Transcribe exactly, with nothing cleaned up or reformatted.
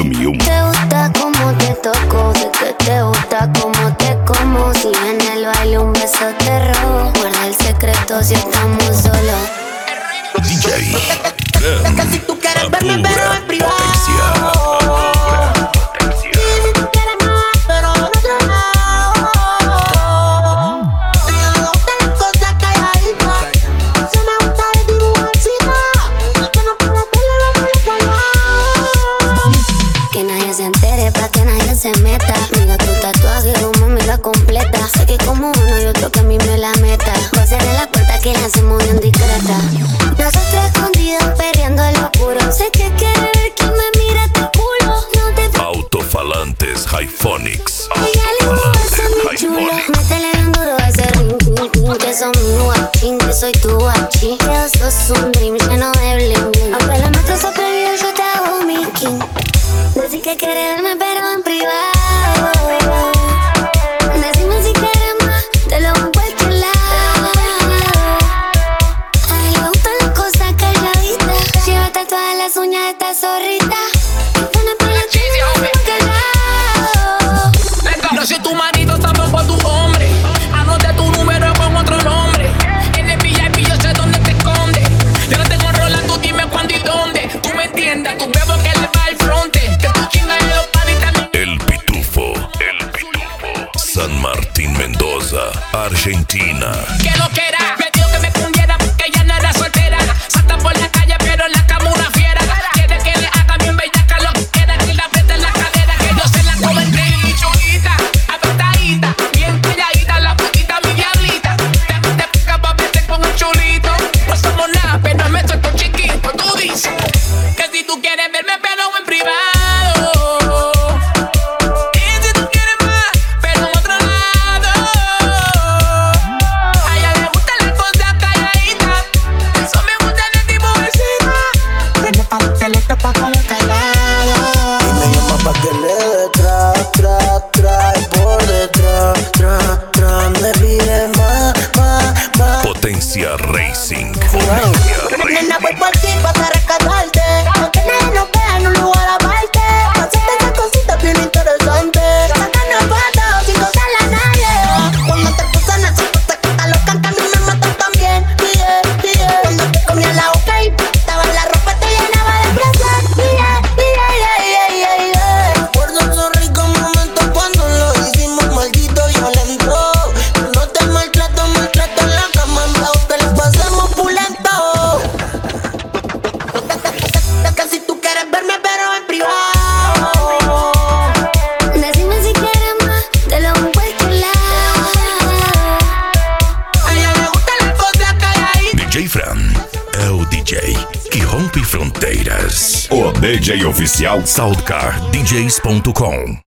Volume uno. Te gusta como te toco, sé que te gusta como te como. Si en el baile un beso te robo, guarda el secreto si estamos solos. D J Es que si tú quieres verme, pero en privado. Potencia. Y si tú quieres más, pero en otro lado. A ella le gustan las cosas calladitas. Se me gusta el dibujo encima. Que no puedo hacerle la mala. Que nadie se entere, pa' que nadie se meta. Mira tu tatuaje, como me la completa. Sé que como uno y otro que a mí me la meta. Voy a cerrar la puerta que la hacemos bien discreta. Nosotros escondidos perreando el oscuro. Sé que quiere ver que me mira tu culo. No te Autofalantes Hyphonics. ella le gusta mi chulo. Métele bien duro a ese ring, ring, ring. Que son mi guachín, que soy tu guachín. Que sos un dream lleno de bling, bling. Aunque los metros son prohibidos, yo te hago mi king. Decir que quieres verme pero en privado. Decime si quieres más, te lo hago en cualquier lado. A él le gustan las cosas calladitas. Lleva tatuadas las uñas de esta zorrita. Pone por la chilla en cualquier lado. No soy tu marido, tampoco tu hombre. Anote tu número con otro nombre. En el V I P yo sé dónde te escondes. Yo no tengo rola, tú dime cuándo y dónde. Tú me entiendes, tu bebo que le va al fronte. Que tú chingas de los padres también. El Pitufo. El Pitufo. San Martín, Mendoza, Argentina. Que lo que era, me dijo que me cundiera porque ella no era soltera. Salta por la calle pero en la cama una fiera. Quiere que le haga bien bellaca lo que quiera. Que la apriete en la cadera, que yo se la come y chulita, apretadita, bien calladita, la putita mi diablita. Te te pica pa' verte con un chulito. No somos nada pero me suelto chiquito. Tú dices que si tú quieres verme pero en privado. Y si tú quieres más pero en otro lado. A ella le gustan las cosas calladitas. Eso me gusta el tipo vecina. Prende pa' el teléfono pa' como calado. Y me llama pa' que le dé tra, tra, tra. Y por detrás, tra, tra. Me pide más, más, más. Potencia Racing. Potencia Nena, voy Racing. por ti pa' rescatarte. Aunque nadie nos vea en un lugar aparte. Hacerte esas cositas bien interesantes. Sacarnos fotos sin contarle a nadie. Cuando te puse en el sitio, te quita los cantos y me matan también. Yeah, yeah. Cuando te comía la boca y estaba la ropa, te llenaba de placer. Yeah, yeah, yeah, yeah, yeah, yeah. Recuerdo esos ricos momentos cuando lo hicimos maldito y violento. No te maltrato, maltrato en la cama, en lado que lo pasemos pulento. Es que si tú quieres verme, pero en privado. Decime si quieres más, te lo hago en cualquier lado. A ella le gustan las cosas calladitas. D J Fran é o D J que rompe fronteiras. O D J oficial Soundcar D Js ponto com.